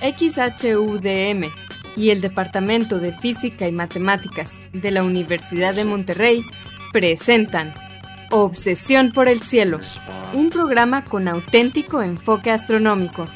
XHUDM y el Departamento de Física y Matemáticas de la Universidad de Monterrey presentan Obsesión por el Cielo, un programa con auténtico enfoque astronómico.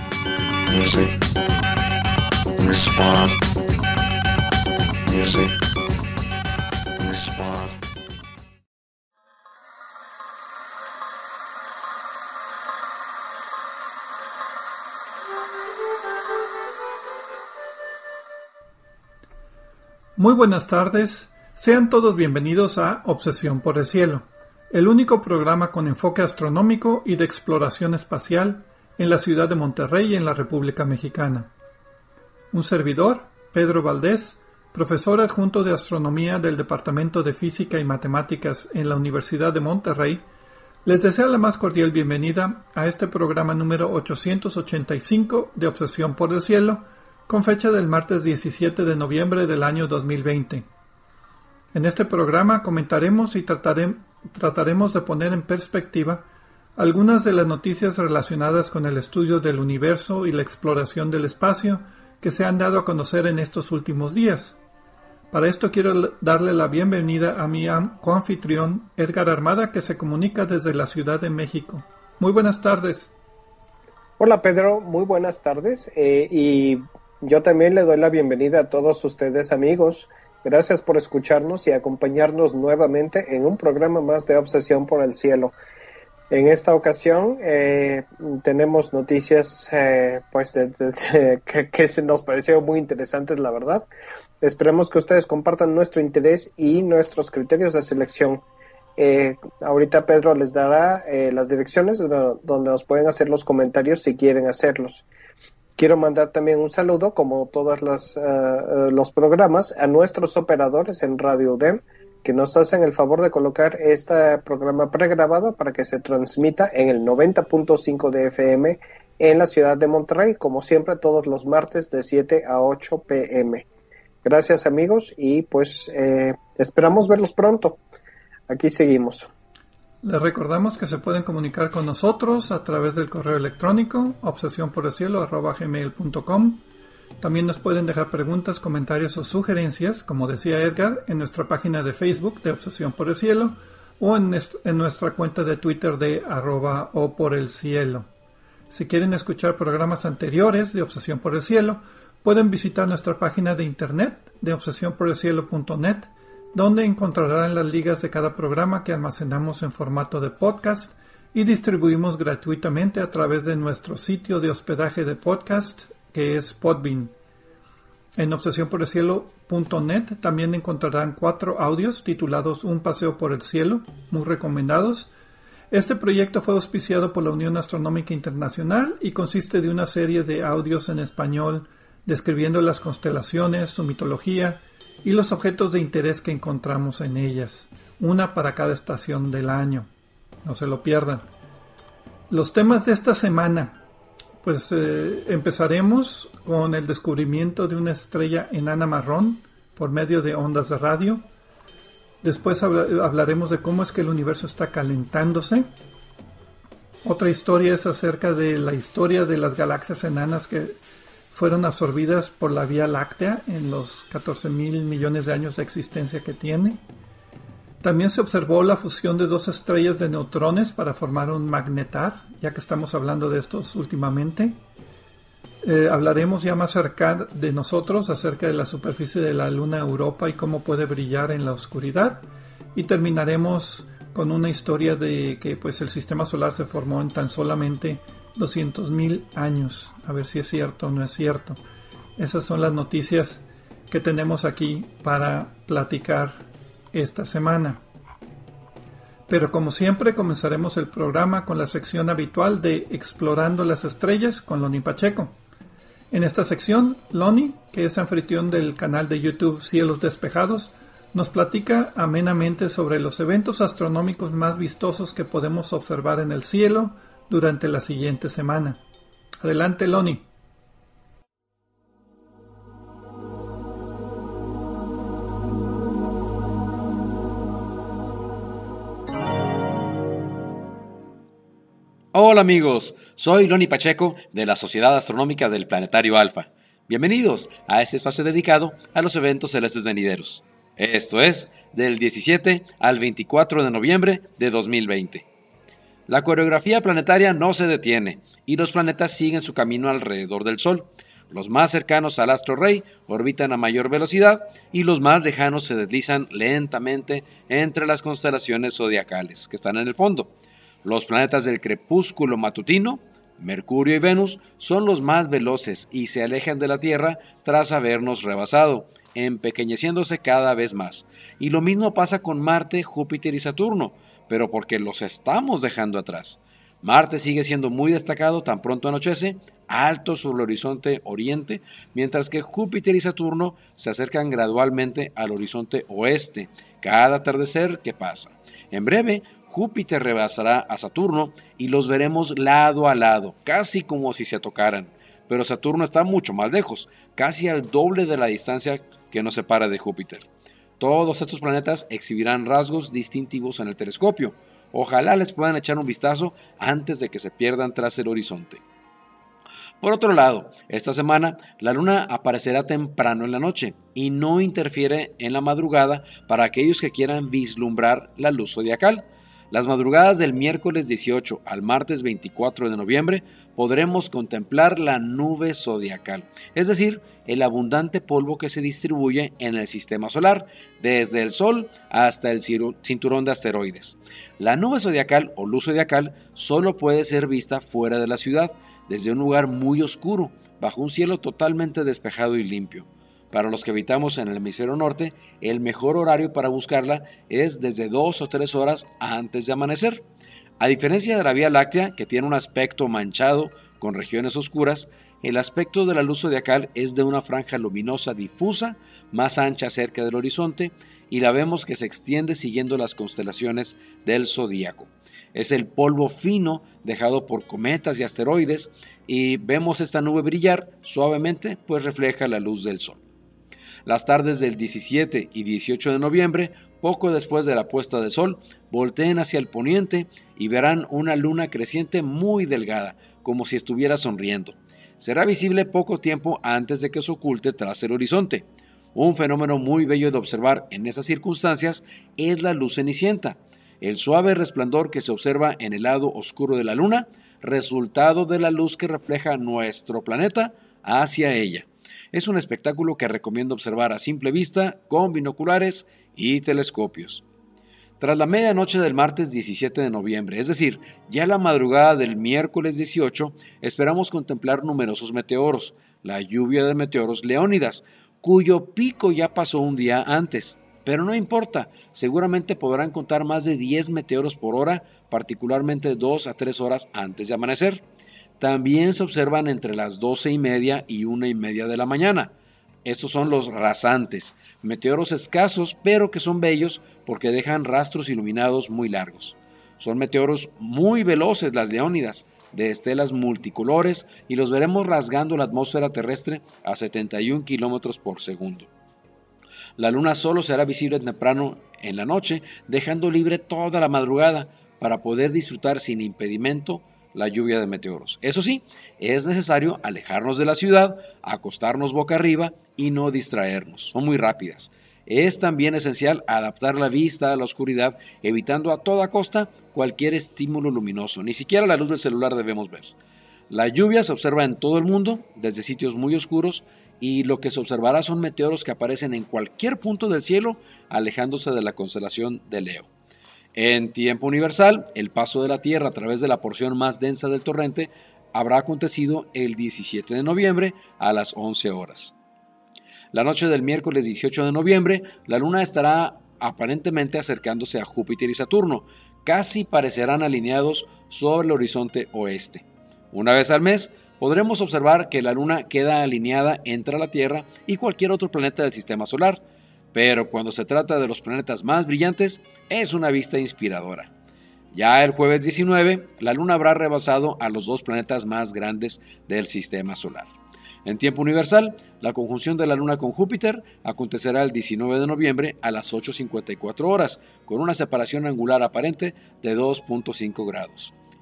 Muy buenas tardes, sean todos bienvenidos a Obsesión por el Cielo, el único programa con enfoque astronómico y de exploración espacial en la ciudad de Monterrey y en la República Mexicana. Un servidor, Pedro Valdés, profesor adjunto de Astronomía del Departamento de Física y Matemáticas en la Universidad de Monterrey, les desea la más cordial bienvenida a este programa número 885 de Obsesión por el Cielo, con fecha del martes 17 de noviembre del año 2020. En este programa comentaremos y trataremos de poner en perspectiva algunas de las noticias relacionadas con el estudio del universo y la exploración del espacio que se han dado a conocer en estos últimos días. Para esto quiero darle la bienvenida a mi coanfitrión Edgar Armada, que se comunica desde la Ciudad de México. Muy buenas tardes. Hola Pedro, muy buenas tardes y yo también le doy la bienvenida a todos ustedes amigos. Gracias por escucharnos y acompañarnos nuevamente en un programa más de Obsesión por el Cielo. En esta ocasión tenemos noticias que se nos parecieron muy interesantes, la verdad. Esperemos que ustedes compartan nuestro interés y nuestros criterios de selección. Ahorita Pedro les dará las direcciones donde nos pueden hacer los comentarios si quieren hacerlos. Quiero mandar también un saludo, como todos los programas, a nuestros operadores en Radio UDEM, que nos hacen el favor de colocar este programa pregrabado para que se transmita en el 90.5 de FM en la ciudad de Monterrey, como siempre todos los martes de 7 a 8 p.m. Gracias amigos y pues esperamos verlos pronto. Aquí seguimos. Les recordamos que se pueden comunicar con nosotros a través del correo electrónico obsesionporelcielo@gmail.com. También nos pueden dejar preguntas, comentarios o sugerencias, como decía Edgar, en nuestra página de Facebook de Obsesión por el Cielo o en nuestra cuenta de Twitter de @oporelcielo. Si quieren escuchar programas anteriores de Obsesión por el Cielo, pueden visitar nuestra página de internet de obsesionporelcielo.net, donde encontrarán las ligas de cada programa que almacenamos en formato de podcast y distribuimos gratuitamente a través de nuestro sitio de hospedaje de podcast, que es Podbean. En obsesionporelcielo.net también encontrarán 4 audios titulados Un paseo por el cielo, muy recomendados. Este proyecto fue auspiciado por la Unión Astronómica Internacional y consiste de una serie de audios en español describiendo las constelaciones, su mitología y los objetos de interés que encontramos en ellas, una para cada estación del año. No se lo pierdan. Los temas de esta semana, pues empezaremos con el descubrimiento de una estrella enana marrón por medio de ondas de radio. Después hablaremos de cómo es que el universo está calentándose. Otra historia es acerca de la historia de las galaxias enanas que fueron absorbidas por la Vía Láctea en los 14,000 millones de años de existencia que tiene. También se observó la fusión de 2 estrellas de neutrones para formar un magnetar, ya que estamos hablando de estos últimamente. Hablaremos ya más cerca de nosotros acerca de la superficie de la luna Europa y cómo puede brillar en la oscuridad. Y terminaremos con una historia de que pues el sistema solar se formó en tan solamente 200,000 años. A ver si es cierto o no es cierto. Esas son las noticias que tenemos aquí para platicar esta semana. Pero como siempre comenzaremos el programa con la sección habitual de Explorando las Estrellas con Loni Pacheco. En esta sección, Loni, que es anfitrión del canal de YouTube Cielos Despejados, nos platica amenamente sobre los eventos astronómicos más vistosos que podemos observar en el cielo durante la siguiente semana. Adelante, Loni. Hola amigos, soy Loni Pacheco de la Sociedad Astronómica del Planetario Alfa. Bienvenidos a este espacio dedicado a los eventos celestes venideros. Esto es del 17 al 24 de noviembre de 2020. La coreografía planetaria no se detiene y los planetas siguen su camino alrededor del Sol. Los más cercanos al astro rey orbitan a mayor velocidad y los más lejanos se deslizan lentamente entre las constelaciones zodiacales que están en el fondo. Los planetas del crepúsculo matutino, Mercurio y Venus, son los más veloces y se alejan de la Tierra tras habernos rebasado, empequeñeciéndose cada vez más. Y lo mismo pasa con Marte, Júpiter y Saturno, pero porque los estamos dejando atrás. Marte sigue siendo muy destacado tan pronto anochece, alto sobre el horizonte oriente, mientras que Júpiter y Saturno se acercan gradualmente al horizonte oeste, cada atardecer que pasa. En breve, Júpiter rebasará a Saturno y los veremos lado a lado, casi como si se tocaran. Pero Saturno está mucho más lejos, casi al doble de la distancia que nos separa de Júpiter. Todos estos planetas exhibirán rasgos distintivos en el telescopio. Ojalá les puedan echar un vistazo antes de que se pierdan tras el horizonte. Por otro lado, esta semana la luna aparecerá temprano en la noche y no interfiere en la madrugada para aquellos que quieran vislumbrar la luz zodiacal. Las madrugadas del miércoles 18 al martes 24 de noviembre podremos contemplar la nube zodiacal, es decir, el abundante polvo que se distribuye en el sistema solar, desde el Sol hasta el cinturón de asteroides. La nube zodiacal o luz zodiacal solo puede ser vista fuera de la ciudad, desde un lugar muy oscuro, bajo un cielo totalmente despejado y limpio. Para los que habitamos en el hemisferio norte, el mejor horario para buscarla es desde 2 o 3 horas antes de amanecer. A diferencia de la Vía Láctea, que tiene un aspecto manchado con regiones oscuras, el aspecto de la luz zodiacal es de una franja luminosa difusa, más ancha cerca del horizonte, y la vemos que se extiende siguiendo las constelaciones del zodíaco. Es el polvo fino dejado por cometas y asteroides, y vemos esta nube brillar suavemente, pues refleja la luz del Sol. Las tardes del 17 y 18 de noviembre, poco después de la puesta de sol, volteen hacia el poniente y verán una luna creciente muy delgada, como si estuviera sonriendo. Será visible poco tiempo antes de que se oculte tras el horizonte. Un fenómeno muy bello de observar en esas circunstancias es la luz cenicienta, el suave resplandor que se observa en el lado oscuro de la luna, resultado de la luz que refleja nuestro planeta hacia ella. Es un espectáculo que recomiendo observar a simple vista con binoculares y telescopios. Tras la medianoche del martes 17 de noviembre, es decir, ya la madrugada del miércoles 18, esperamos contemplar numerosos meteoros, la lluvia de meteoros Leónidas, cuyo pico ya pasó un día antes. Pero no importa, seguramente podrán contar más de 10 meteoros por hora, particularmente 2 a 3 horas antes de amanecer. También se observan entre las 12:30 y 1:30 de la mañana. Estos son los rasantes, meteoros escasos pero que son bellos porque dejan rastros iluminados muy largos. Son meteoros muy veloces las Leónidas, de estelas multicolores, y los veremos rasgando la atmósfera terrestre a 71 kilómetros por segundo. La luna solo será visible temprano en la noche, dejando libre toda la madrugada para poder disfrutar sin impedimento la lluvia de meteoros. Eso sí, es necesario alejarnos de la ciudad, acostarnos boca arriba y no distraernos. Son muy rápidas. Es también esencial adaptar la vista a la oscuridad, evitando a toda costa cualquier estímulo luminoso. Ni siquiera la luz del celular debemos ver. La lluvia se observa en todo el mundo, desde sitios muy oscuros, y lo que se observará son meteoros que aparecen en cualquier punto del cielo, alejándose de la constelación de Leo. En tiempo universal, el paso de la Tierra a través de la porción más densa del torrente habrá acontecido el 17 de noviembre a las 11 horas. La noche del miércoles 18 de noviembre, la Luna estará aparentemente acercándose a Júpiter y Saturno, casi parecerán alineados sobre el horizonte oeste. Una vez al mes, podremos observar que la Luna queda alineada entre la Tierra y cualquier otro planeta del sistema solar, pero cuando se trata de los planetas más brillantes, es una vista inspiradora. Ya el jueves 19, la Luna habrá rebasado a los 2 planetas más grandes del sistema solar. En tiempo universal, la conjunción de la Luna con Júpiter acontecerá el 19 de noviembre a las 8:54 horas, con una separación angular aparente de 2.5 grados.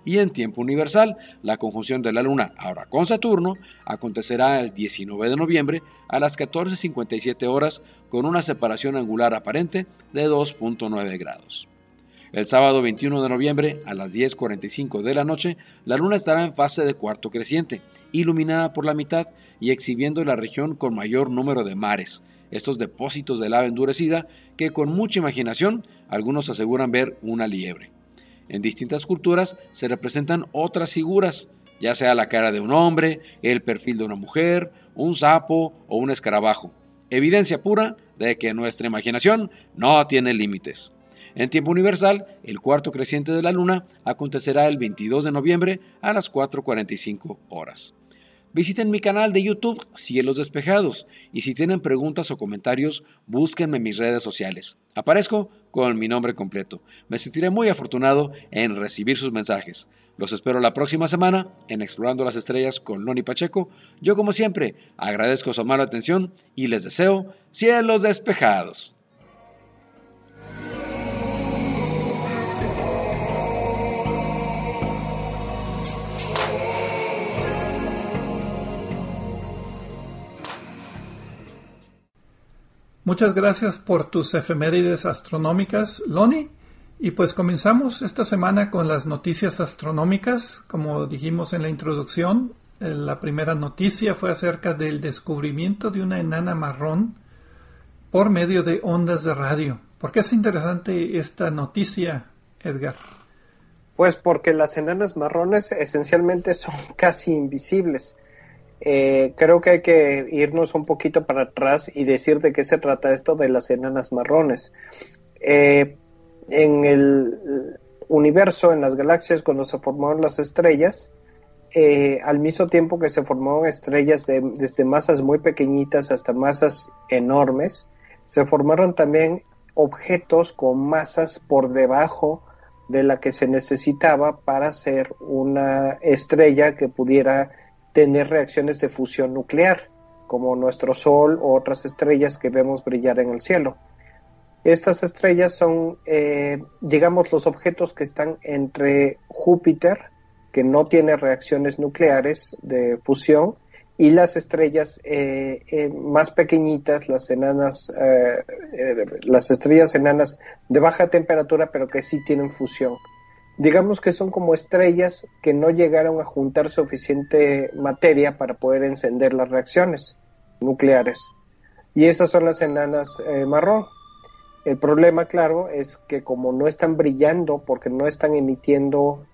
Y en tiempo universal, la conjunción de la Luna, ahora con Saturno, acontecerá el 19 de noviembre a las 14:57 horas con una separación angular aparente de 2.9 grados. El sábado 21 de noviembre a las 10:45 de la noche, la Luna estará en fase de cuarto creciente, iluminada por la mitad y exhibiendo la región con mayor número de mares, estos depósitos de lava endurecida que con mucha imaginación algunos aseguran ver una liebre. En distintas culturas se representan otras figuras, ya sea la cara de un hombre, el perfil de una mujer, un sapo o un escarabajo. Evidencia pura de que nuestra imaginación no tiene límites. En tiempo universal, el cuarto creciente de la Luna acontecerá el 22 de noviembre a las 4:45 horas. Visiten mi canal de YouTube Cielos Despejados y si tienen preguntas o comentarios, búsquenme en mis redes sociales. Aparezco con mi nombre completo. Me sentiré muy afortunado en recibir sus mensajes. Los espero la próxima semana en Explorando las Estrellas con Loni Pacheco. Yo, como siempre, agradezco su amable atención y les deseo cielos despejados. Muchas gracias por tus efemérides astronómicas, Loni. Y pues comenzamos esta semana con las noticias astronómicas. Como dijimos en la introducción, la primera noticia fue acerca del descubrimiento de una enana marrón por medio de ondas de radio. ¿Por qué es interesante esta noticia, Edgar? Pues porque las enanas marrones esencialmente son casi invisibles. Creo que hay que irnos un poquito para atrás y decir de qué se trata esto de las enanas marrones. En el universo, en las galaxias, cuando se formaron las estrellas, al mismo tiempo que se formaron estrellas desde masas muy pequeñitas hasta masas enormes, se formaron también objetos con masas por debajo de la que se necesitaba para hacer una estrella que pudiera tener reacciones de fusión nuclear, como nuestro Sol o otras estrellas que vemos brillar en el cielo. Estas estrellas son, digamos, los objetos que están entre Júpiter, que no tiene reacciones nucleares de fusión, y las estrellas más pequeñitas, las estrellas enanas de baja temperatura, pero que sí tienen fusión. Digamos que son como estrellas que no llegaron a juntar suficiente materia para poder encender las reacciones nucleares. Y esas son las enanas marrón. El problema, claro, es que como no están brillando porque no están emitiendo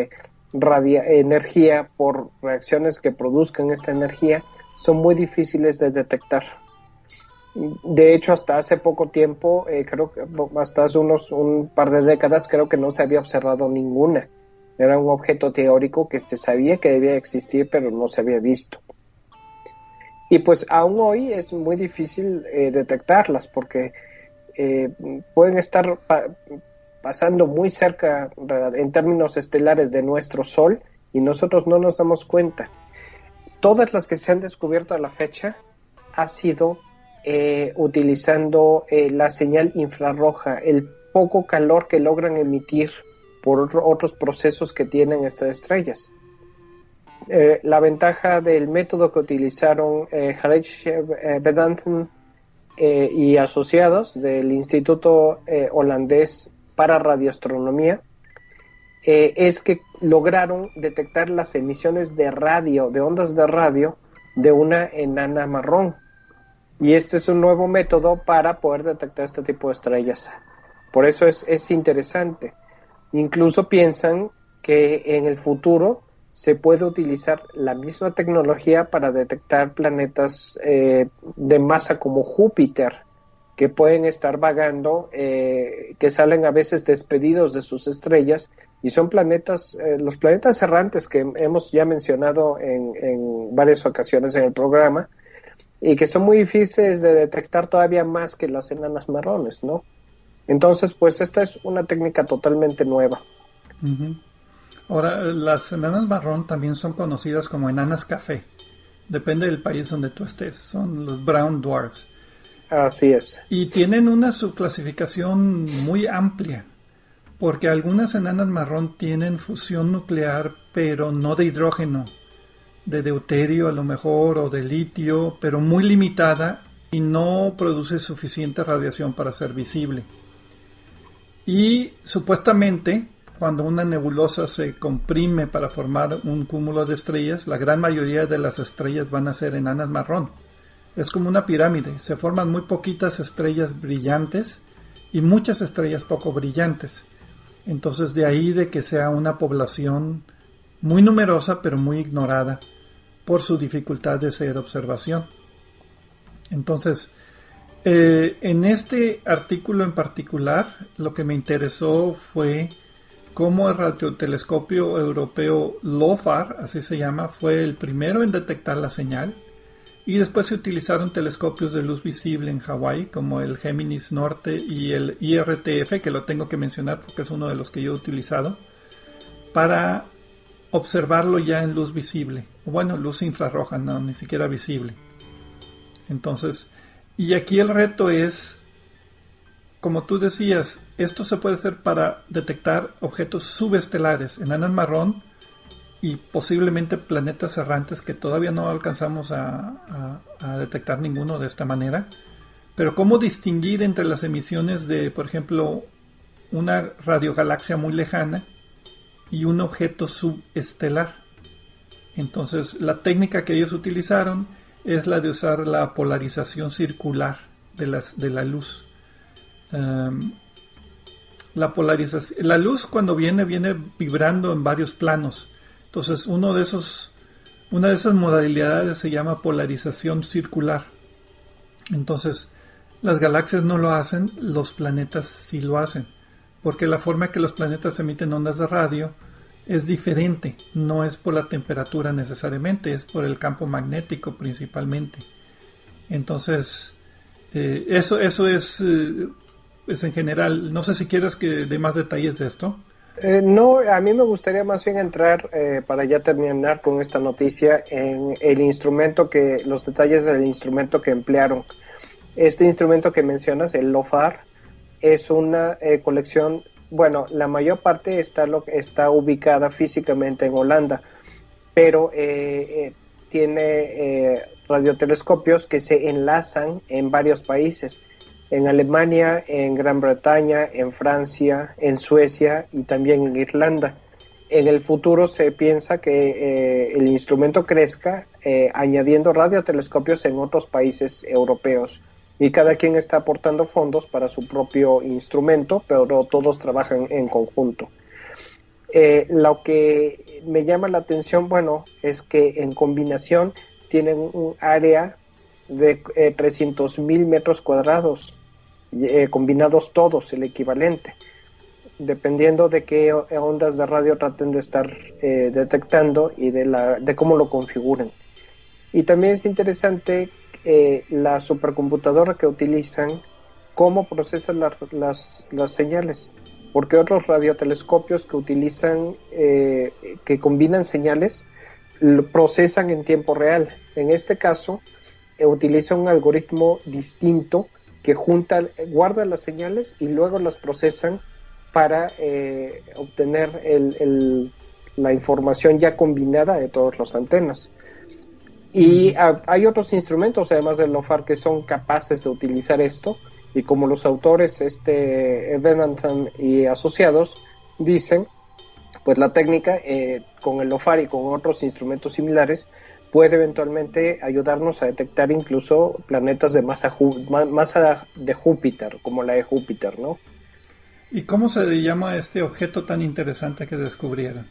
energía por reacciones que produzcan esta energía, son muy difíciles de detectar. De hecho, hasta hace poco tiempo, creo que hasta hace un par de décadas, creo que no se había observado ninguna. Era un objeto teórico que se sabía que debía existir, pero no se había visto. Y pues aún hoy es muy difícil detectarlas porque pueden estar pasando muy cerca en términos estelares de nuestro Sol y nosotros no nos damos cuenta. Todas las que se han descubierto a la fecha ha sido utilizando la señal infrarroja, el poco calor que logran emitir por otros procesos que tienen estas estrellas. La ventaja del método que utilizaron Harish Vedantam y asociados del Instituto Holandés para Radioastronomía es que lograron detectar las emisiones de radio, de ondas de radio, de una enana marrón. Y este es un nuevo método para poder detectar este tipo de estrellas. Por eso es interesante. Incluso piensan que en el futuro se puede utilizar la misma tecnología para detectar planetas de masa como Júpiter, que pueden estar vagando, que salen a veces despedidos de sus estrellas, y son planetas, los planetas errantes que hemos ya mencionado en varias ocasiones en el programa, y que son muy difíciles de detectar todavía más que las enanas marrones, ¿no? Entonces, pues esta es una técnica totalmente nueva. Uh-huh. Ahora, las enanas marrón también son conocidas como enanas café. Depende del país donde tú estés. Son los brown dwarfs. Así es. Y tienen una subclasificación muy amplia. porque algunas enanas marrón tienen fusión nuclear, pero no de hidrógeno, de deuterio a lo mejor o de litio, pero muy limitada y no produce suficiente radiación para ser visible. Y supuestamente, cuando una nebulosa se comprime para formar un cúmulo de estrellas, la gran mayoría de las estrellas van a ser enanas marrón. Es como una pirámide, se forman muy poquitas estrellas brillantes y muchas estrellas poco brillantes. Entonces de ahí de que sea una población muy numerosa pero muy ignorada por su dificultad de hacer observación. Entonces, en este artículo en particular, lo que me interesó fue cómo el radiotelescopio europeo LOFAR, así se llama, fue el primero en detectar la señal, y después se utilizaron telescopios de luz visible en Hawái, como el Géminis Norte y el IRTF, que lo tengo que mencionar porque es uno de los que yo he utilizado, para observarlo ya en luz visible. Bueno, luz infrarroja, no, ni siquiera visible. Entonces, y aquí el reto es, como tú decías, esto se puede hacer para detectar objetos subestelares, enanas marrón y posiblemente planetas errantes que todavía no alcanzamos a detectar ninguno de esta manera. Pero ¿cómo distinguir entre las emisiones de, por ejemplo, una radiogalaxia muy lejana y un objeto subestelar? Entonces, la técnica que ellos utilizaron es la de usar la polarización circular de la luz. La luz cuando viene vibrando en varios planos. Entonces, una de esas modalidades se llama polarización circular. Entonces, las galaxias no lo hacen, los planetas sí lo hacen, porque la forma en que los planetas emiten ondas de radio es diferente, no es por la temperatura necesariamente, es por el campo magnético principalmente. Entonces, eso es en general. No sé si quieres que dé más detalles de esto. No, a mí me gustaría más bien entrar, para ya terminar con esta noticia, en el instrumento los detalles del instrumento que emplearon. Este instrumento que mencionas, el LOFAR, es una colección. Bueno, la mayor parte está ubicada físicamente en Holanda, pero tiene radiotelescopios que se enlazan en varios países. En Alemania, en Gran Bretaña, en Francia, en Suecia y también en Irlanda. En el futuro se piensa que el instrumento crezca añadiendo radiotelescopios en otros países europeos. Y cada quien está aportando fondos para su propio instrumento, pero todos trabajan en conjunto. Lo que me llama la atención, bueno, es que en combinación tienen un área de 300,000 metros cuadrados, combinados todos, el equivalente, dependiendo de qué ondas de radio traten de estar detectando y de cómo lo configuren. Y también es interesante la supercomputadora que utilizan, cómo procesan las señales, porque otros radiotelescopios que utilizan, que combinan señales, procesan en tiempo real. En este caso, utiliza un algoritmo distinto que guarda las señales y luego las procesan para obtener la información ya combinada de todas las antenas. Y hay otros instrumentos, además del LOFAR, que son capaces de utilizar esto, y como los autores Venanton y asociados dicen, pues la técnica con el LOFAR y con otros instrumentos similares puede eventualmente ayudarnos a detectar incluso planetas de masa de Júpiter, como la de Júpiter, ¿no? ¿Y cómo se llama este objeto tan interesante que descubrieron?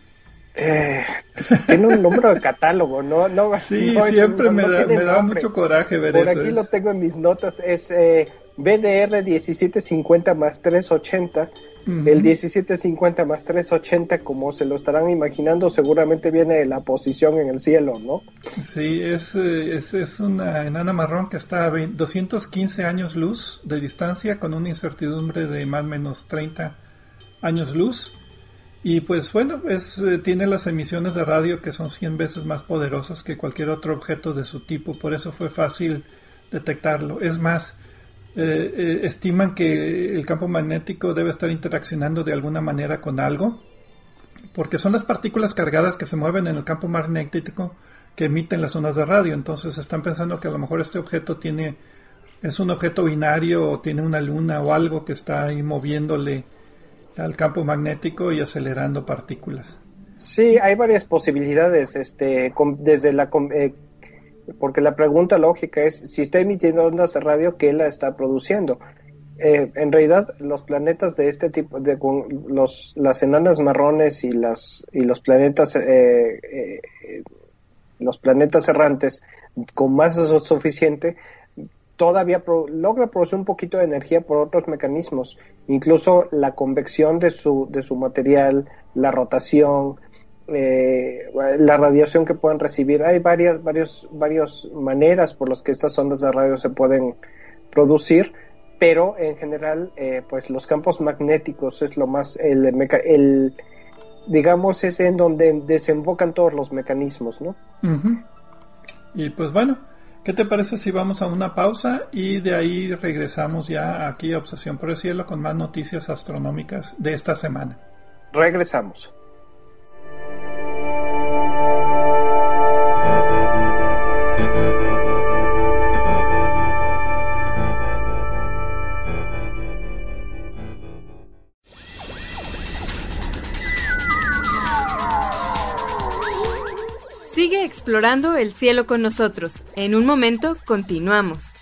Tiene un número de catálogo, ¿no? Sí, no siempre me da mucho coraje ver Por eso. aquí lo tengo en mis notas, es BDR 1750 más 380. Uh-huh. El 1750 más 380, como se lo estarán imaginando, seguramente viene de la posición en el cielo, ¿no? Sí, es una enana marrón que está a 215 años luz de distancia, con una incertidumbre de más o menos 30 años luz. Y pues bueno, tiene las emisiones de radio que son 100 veces más poderosas que cualquier otro objeto de su tipo, por eso fue fácil detectarlo. Es más, estiman que el campo magnético debe estar interaccionando de alguna manera con algo, porque son las partículas cargadas que se mueven en el campo magnético que emiten las ondas de radio. Entonces están pensando que a lo mejor este objeto es un objeto binario o tiene una luna o algo que está ahí moviéndole al campo magnético y acelerando partículas. Sí, hay varias posibilidades, porque la pregunta lógica es, si está emitiendo ondas de radio, ¿qué la está produciendo? En realidad, los planetas de este tipo, las enanas marrones y los planetas errantes con masa suficiente, todavía logra producir un poquito de energía por otros mecanismos, incluso la convección de su material, la rotación, la radiación que pueden recibir. Hay varias maneras por las que estas ondas de radio se pueden producir, pero en general pues los campos magnéticos es lo más digamos es en donde desembocan todos los mecanismos, ¿no? Uh-huh. Y pues bueno, ¿qué te parece si vamos a una pausa y de ahí regresamos ya aquí a Obsesión por el Cielo con más noticias astronómicas de esta semana? Regresamos. Sigue explorando el cielo con nosotros. En un momento continuamos.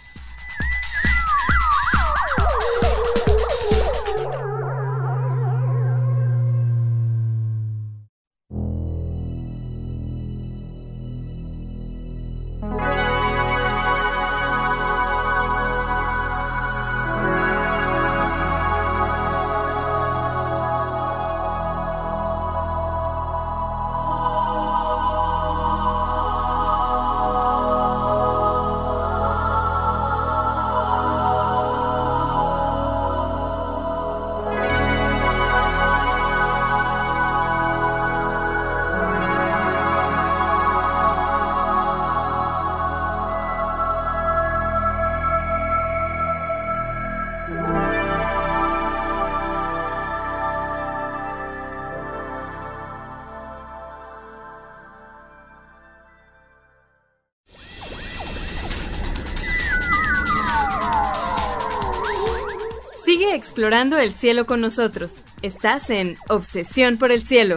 Sigue explorando el cielo con nosotros. Estás en Obsesión por el Cielo.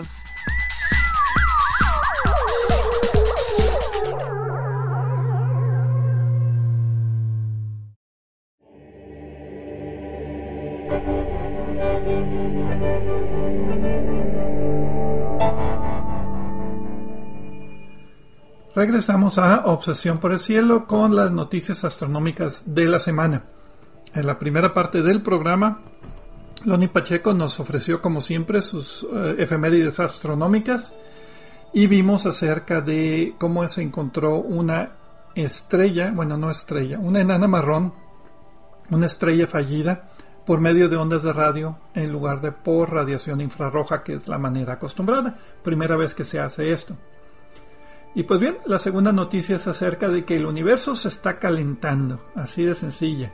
Regresamos a Obsesión por el Cielo con las noticias astronómicas de la semana. En la primera parte del programa, Loni Pacheco nos ofreció, como siempre, sus efemérides astronómicas y vimos acerca de cómo se encontró una estrella, bueno, no estrella, una enana marrón, una estrella fallida por medio de ondas de radio en lugar de por radiación infrarroja, que es la manera acostumbrada. Primera vez que se hace esto. Y pues bien, la segunda noticia es acerca de que el universo se está calentando, así de sencilla.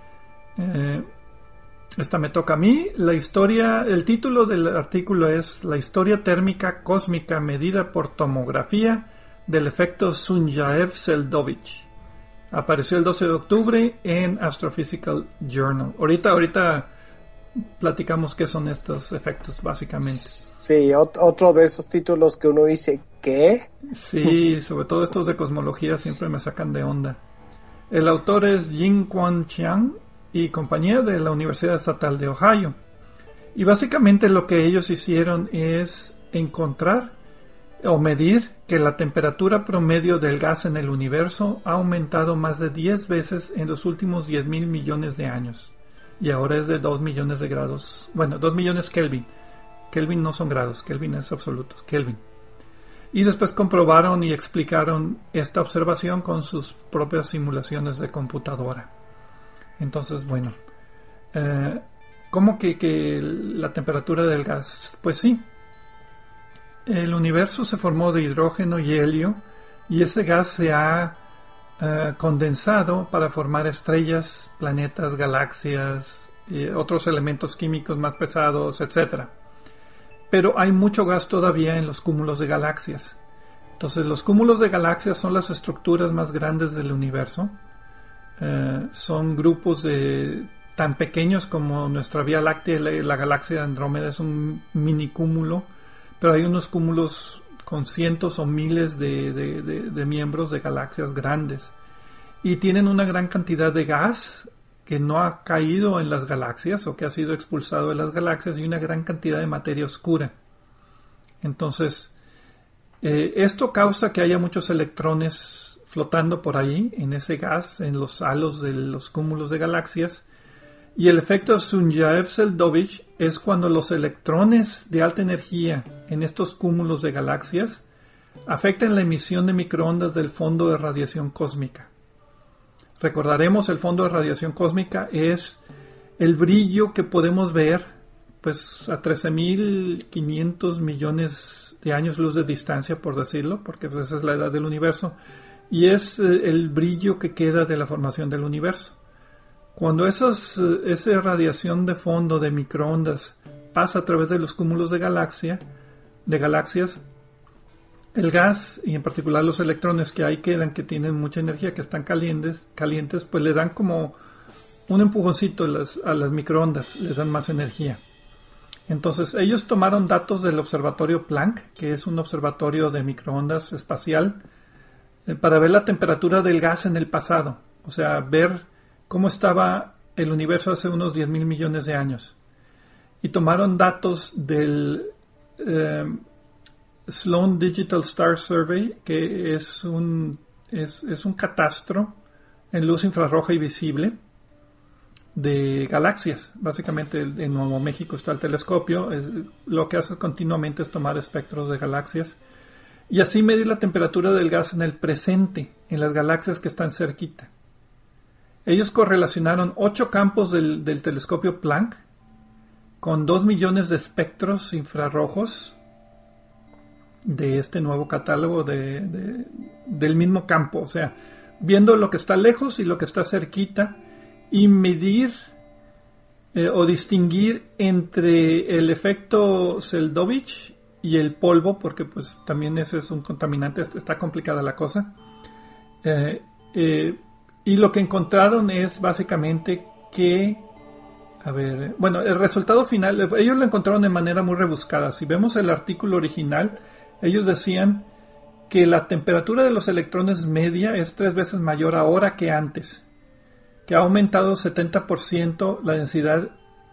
Esta me toca a mí. La historia, el título del artículo es La historia térmica cósmica medida por tomografía del efecto Sunyaev-Seldovich. Apareció el 12 de octubre en Astrophysical Journal. Ahorita platicamos qué son estos efectos, básicamente. Sí, otro de esos títulos que uno dice, ¿qué? Sí, sobre todo estos de cosmología siempre me sacan de onda. El autor es Jin-Kwon Chiang y compañía de la Universidad Estatal de Ohio. Y básicamente lo que ellos hicieron es encontrar o medir que la temperatura promedio del gas en el universo ha aumentado más de 10 veces en los últimos 10,000 millones de años. Y ahora es de 2 millones de grados. Bueno, 2 millones Kelvin. Kelvin no son grados, Kelvin es absolutos, Kelvin. Y después comprobaron y explicaron esta observación con sus propias simulaciones de computadora. Entonces, bueno, ¿cómo que la temperatura del gas? Pues sí, el universo se formó de hidrógeno y helio y ese gas se ha condensado para formar estrellas, planetas, galaxias, y otros elementos químicos más pesados, etcétera. Pero hay mucho gas todavía en los cúmulos de galaxias. Entonces los cúmulos de galaxias son las estructuras más grandes del universo. Son grupos tan pequeños como nuestra Vía Láctea. La galaxia de Andrómeda es un mini cúmulo, pero hay unos cúmulos con cientos o miles de miembros de galaxias grandes, y tienen una gran cantidad de gas que no ha caído en las galaxias o que ha sido expulsado de las galaxias, y una gran cantidad de materia oscura. Entonces, esto causa que haya muchos electrones flotando por ahí, en ese gas, en los halos de los cúmulos de galaxias. Y el efecto Sunyaev-Seldovich es cuando los electrones de alta energía en estos cúmulos de galaxias afectan la emisión de microondas del fondo de radiación cósmica. Recordaremos, el fondo de radiación cósmica es el brillo que podemos ver pues a 13.500 millones de años luz de distancia, por decirlo, porque pues, esa es la edad del universo, y es el brillo que queda de la formación del universo. Cuando esa radiación de fondo de microondas pasa a través de los cúmulos de galaxias, el gas, y en particular los electrones que ahí quedan, que tienen mucha energía, que están calientes, pues le dan como un empujoncito a las microondas, les dan más energía. Entonces ellos tomaron datos del observatorio Planck, que es un observatorio de microondas espacial, para ver la temperatura del gas en el pasado, o sea, ver cómo estaba el universo hace unos 10.000 millones de años. Y tomaron datos del Sloan Digital Star Survey, que es un catastro en luz infrarroja y visible de galaxias. Básicamente en Nuevo México está el telescopio. Lo que hace continuamente es tomar espectros de galaxias y así medir la temperatura del gas en el presente, en las galaxias que están cerquita. Ellos correlacionaron 8 campos del telescopio Planck con 2 millones de espectros infrarrojos de este nuevo catálogo del mismo campo, o sea, viendo lo que está lejos y lo que está cerquita, y medir o distinguir entre el efecto Seldovich y el polvo, porque pues también ese es un contaminante, está complicada la cosa. Y lo que encontraron es básicamente que, el resultado final, ellos lo encontraron de manera muy rebuscada. Si vemos el artículo original, ellos decían que la temperatura de los electrones media es 3 veces mayor ahora que antes, que ha aumentado 70% la densidad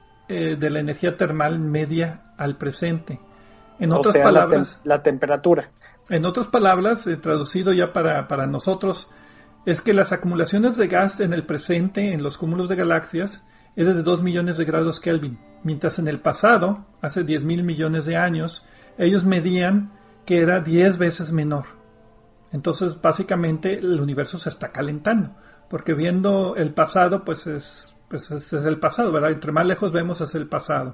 de la energía termal media al presente. En otras palabras, la temperatura. En otras palabras, traducido ya para nosotros, es que las acumulaciones de gas en el presente, en los cúmulos de galaxias, es de 2 millones de grados Kelvin, mientras en el pasado, hace 10.000 millones de años, ellos medían que era 10 veces menor. Entonces, básicamente, el universo se está calentando, porque viendo el pasado, pues es el pasado, ¿verdad? Entre más lejos vemos es el pasado.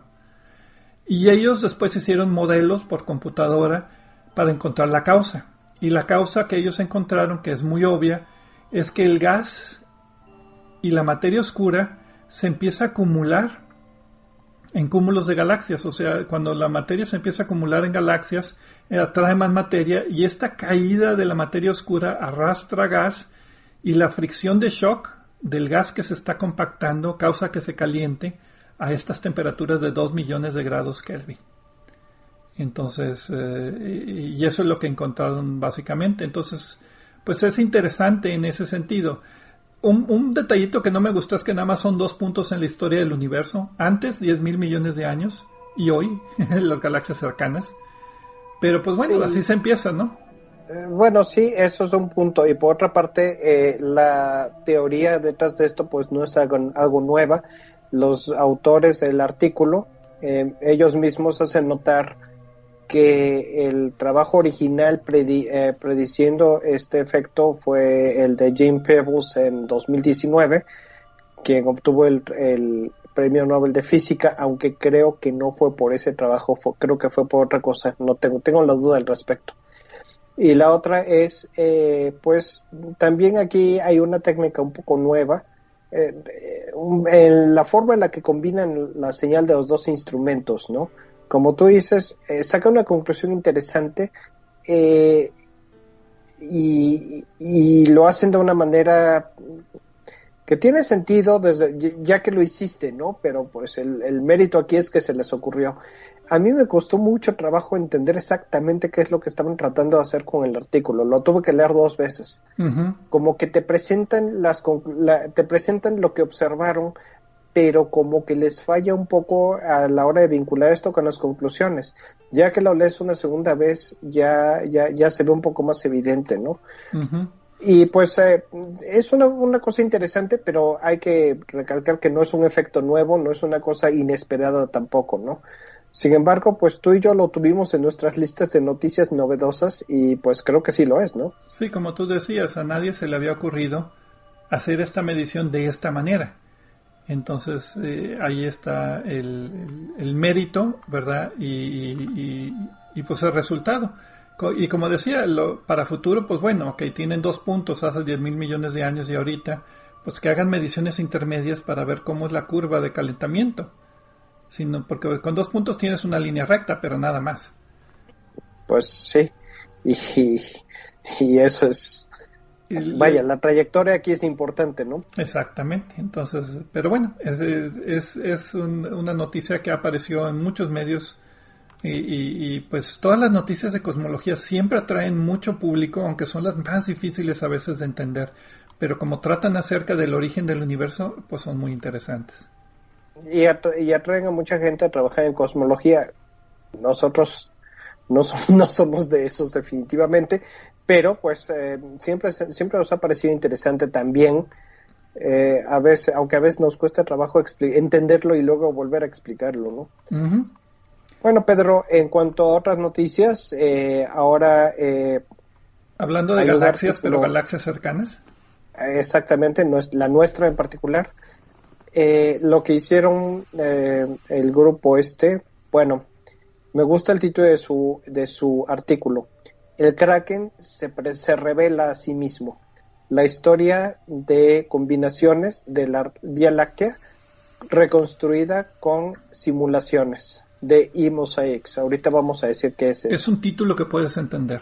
Y ellos después hicieron modelos por computadora para encontrar la causa. Y la causa que ellos encontraron, que es muy obvia, es que el gas y la materia oscura se empieza a acumular en cúmulos de galaxias. O sea, cuando la materia se empieza a acumular en galaxias, atrae más materia, y esta caída de la materia oscura arrastra gas, y la fricción de shock del gas que se está compactando causa que se caliente a estas temperaturas de 2 millones de grados Kelvin. Entonces, y eso es lo que encontraron básicamente. Entonces, pues es interesante en ese sentido. Un detallito que no me gustó es que nada más son 2 puntos en la historia del universo. Antes, 10.000 millones de años, y hoy, las galaxias cercanas. Pero pues bueno, sí, así se empieza, ¿no? Bueno, sí, eso es un punto. Y por otra parte, la teoría detrás de esto pues no es algo nueva. Los autores del artículo, ellos mismos hacen notar que el trabajo original prediciendo este efecto fue el de Jim Peebles en 2019, quien obtuvo el Premio Nobel de Física, aunque creo que no fue por ese trabajo, creo que fue por otra cosa, no tengo la duda al respecto. Y la otra es, pues también aquí hay una técnica un poco nueva, en la forma en la que combinan la señal de los dos instrumentos, ¿no? Como tú dices, saca una conclusión interesante, y lo hacen de una manera que tiene sentido ya que lo hiciste, ¿no? Pero pues el mérito aquí es que se les ocurrió. A mí me costó mucho trabajo entender exactamente qué es lo que estaban tratando de hacer con el artículo. Lo tuve que leer 2 veces. Uh-huh. Como que te presentan te presentan lo que observaron, pero como que les falla un poco a la hora de vincular esto con las conclusiones. Ya que lo lees una segunda vez, ya se ve un poco más evidente, ¿no? Uh-huh. Y pues es una cosa interesante, pero hay que recalcar que no es un efecto nuevo, no es una cosa inesperada tampoco, ¿no? Sin embargo, pues tú y yo lo tuvimos en nuestras listas de noticias novedosas y pues creo que sí lo es, ¿no? Sí, como tú decías, a nadie se le había ocurrido hacer esta medición de esta manera. Entonces ahí está el mérito, ¿verdad? Y pues el resultado. Y como decía, para futuro, pues bueno, ok, tienen 2 puntos hace 10,000 millones de años y ahorita, pues que hagan mediciones intermedias para ver cómo es la curva de calentamiento. Porque con 2 puntos tienes una línea recta, pero nada más. Pues sí, y eso es... Vaya, la trayectoria aquí es importante, ¿no? Exactamente. Entonces, pero bueno, es una noticia que apareció en muchos medios y pues todas las noticias de cosmología siempre atraen mucho público, aunque son las más difíciles a veces de entender, pero como tratan acerca del origen del universo, pues son muy interesantes. Y atraen a mucha gente a trabajar en cosmología. Nosotros no somos de esos definitivamente, pero pues siempre nos ha parecido interesante también, a veces, aunque a veces nos cuesta trabajo entenderlo y luego volver a explicarlo, ¿no? Uh-huh. Bueno, Pedro, en cuanto a otras noticias, ahora... hablando de galaxias, pero galaxias cercanas. Exactamente, no es la nuestra en particular. Lo que hicieron el grupo bueno, me gusta el título de su artículo. El Kraken se revela a sí mismo. La historia de combinaciones de la Vía Láctea reconstruida con simulaciones de eMosaics. Ahorita vamos a decir qué es eso. Es un título que puedes entender.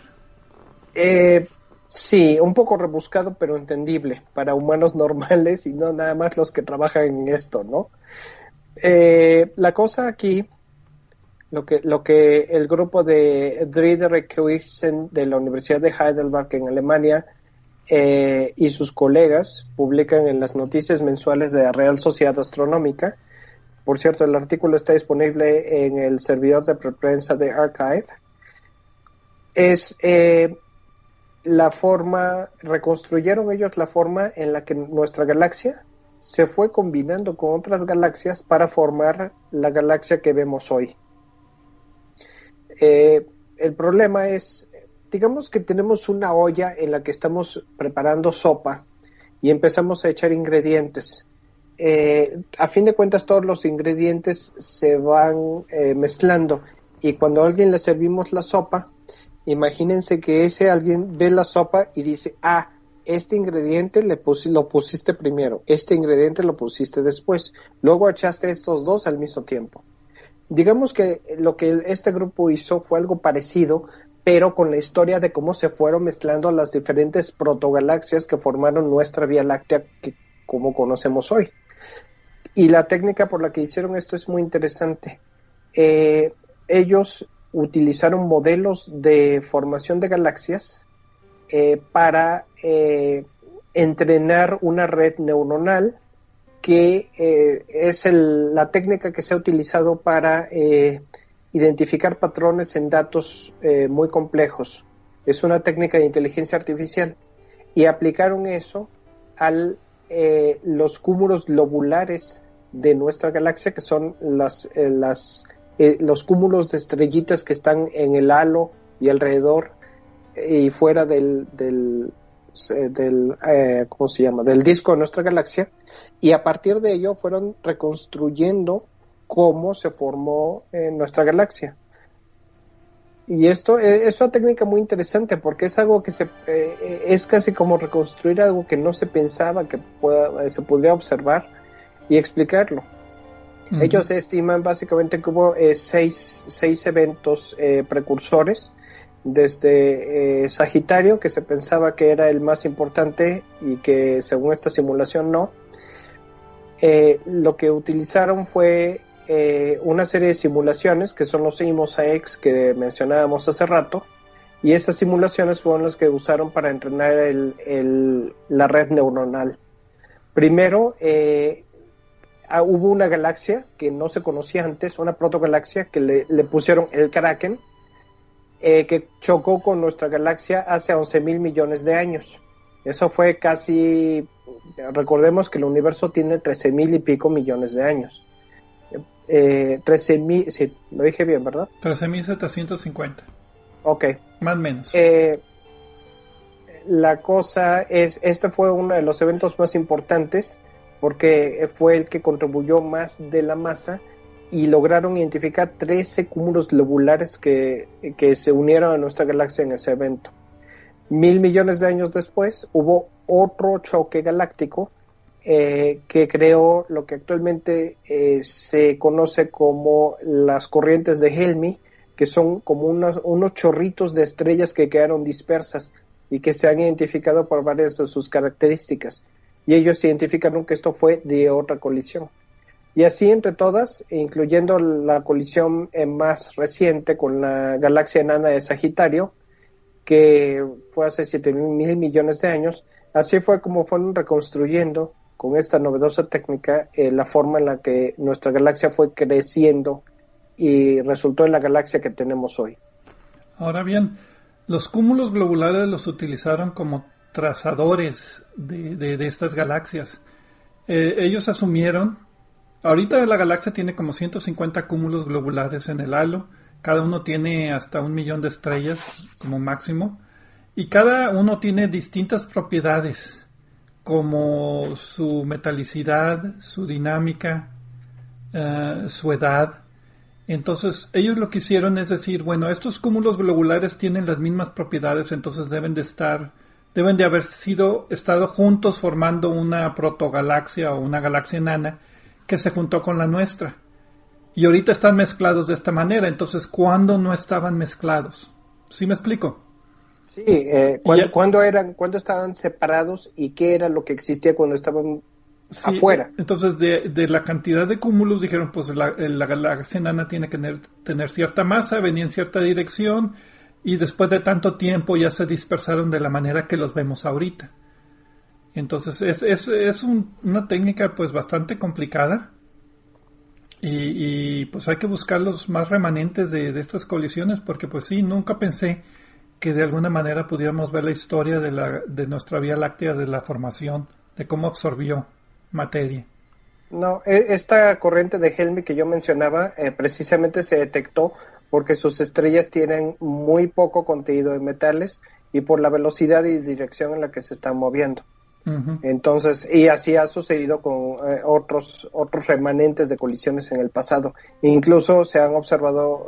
Sí, un poco rebuscado, pero entendible para humanos normales y no nada más los que trabajan en esto, ¿no? La cosa aquí, lo que el grupo de Friedrichshafen de la Universidad de Heidelberg en Alemania y sus colegas publican en las noticias mensuales de la Real Sociedad Astronómica. Por cierto, el artículo está disponible en el servidor de prensa de Archive. Reconstruyeron ellos la forma en la que nuestra galaxia se fue combinando con otras galaxias para formar la galaxia que vemos hoy. El problema es, digamos que tenemos una olla en la que estamos preparando sopa y empezamos a echar ingredientes. A fin de cuentas todos los ingredientes se van mezclando y cuando a alguien le servimos la sopa, imagínense que ese alguien ve la sopa y dice, este ingrediente lo pusiste primero, este ingrediente lo pusiste después, luego echaste estos 2 al mismo tiempo. Digamos que lo que este grupo hizo fue algo parecido, pero con la historia de cómo se fueron mezclando las diferentes protogalaxias que formaron nuestra Vía Láctea como conocemos hoy. Y la técnica por la que hicieron esto es muy interesante. Ellos utilizaron modelos de formación de galaxias para entrenar una red neuronal que es la técnica que se ha utilizado para identificar patrones en datos muy complejos. Es una técnica de inteligencia artificial y aplicaron eso a los cúmulos globulares de nuestra galaxia, que son los cúmulos de estrellitas que están en el halo y alrededor y fuera del ¿cómo se llama? Del disco de nuestra galaxia, y a partir de ello fueron reconstruyendo cómo se formó nuestra galaxia. Y esto es una técnica muy interesante porque es algo que es casi como reconstruir algo que no se pensaba que se podría observar y explicarlo. Uh-huh. Ellos estiman básicamente que hubo seis eventos precursores, desde Sagitario, que se pensaba que era el más importante y que según esta simulación no. Lo que utilizaron fue una serie de simulaciones que son los IMOSA-X que mencionábamos hace rato, y esas simulaciones fueron las que usaron para entrenar la red neuronal. Primero hubo una galaxia que no se conocía antes, una protogalaxia que le pusieron el Kraken, que chocó con nuestra galaxia hace 11,000 millones de años. Eso fue casi, recordemos que el universo tiene 13,000 y pico millones de años. 13,000, sí, lo dije bien, ¿verdad? 13,750. Ok. Más o menos. La cosa es, este fue uno de los eventos más importantes porque fue el que contribuyó más de la masa y lograron identificar 13 cúmulos globulares que se unieron a nuestra galaxia en ese evento. 1,000 millones de años después hubo otro choque galáctico que creó lo que actualmente se conoce como las corrientes de Helmy, que son como unos chorritos de estrellas que quedaron dispersas y que se han identificado por varias de sus características, y ellos identificaron que esto fue de otra colisión. Y así entre todas, incluyendo la colisión más reciente con la galaxia enana de Sagitario, que fue hace 7,000 millones de años, así fue como fueron reconstruyendo con esta novedosa técnica la forma en la que nuestra galaxia fue creciendo y resultó en la galaxia que tenemos hoy. Ahora bien, los cúmulos globulares los utilizaron como trazadores de estas galaxias. Ellos asumieron, ahorita la galaxia tiene como 150 cúmulos globulares en el halo, cada uno tiene hasta 1,000,000 de estrellas como máximo, y cada uno tiene distintas propiedades, como su metalicidad, su dinámica, su edad. Entonces ellos lo que hicieron es decir, bueno, estos cúmulos globulares tienen las mismas propiedades, entonces deben de haber estado juntos formando una protogalaxia o una galaxia enana que se juntó con la nuestra. Y ahorita están mezclados de esta manera, entonces ¿cuándo no estaban mezclados? ¿Sí me explico? Sí, ¿cuándo estaban separados y qué era lo que existía cuando estaban afuera? Entonces de la cantidad de cúmulos dijeron, pues la galaxia enana tiene que tener cierta masa, venía en cierta dirección y después de tanto tiempo ya se dispersaron de la manera que los vemos ahorita. Entonces es una técnica pues bastante complicada y pues hay que buscar los más remanentes de estas colisiones porque pues sí, nunca pensé que de alguna manera pudiéramos ver la historia de nuestra Vía Láctea, de la formación, de cómo absorbió materia. No, esta corriente de Helmy que yo mencionaba precisamente se detectó porque sus estrellas tienen muy poco contenido de metales y por la velocidad y dirección en la que se están moviendo. Uh-huh. Entonces, y así ha sucedido con otros remanentes de colisiones en el pasado. Incluso se han observado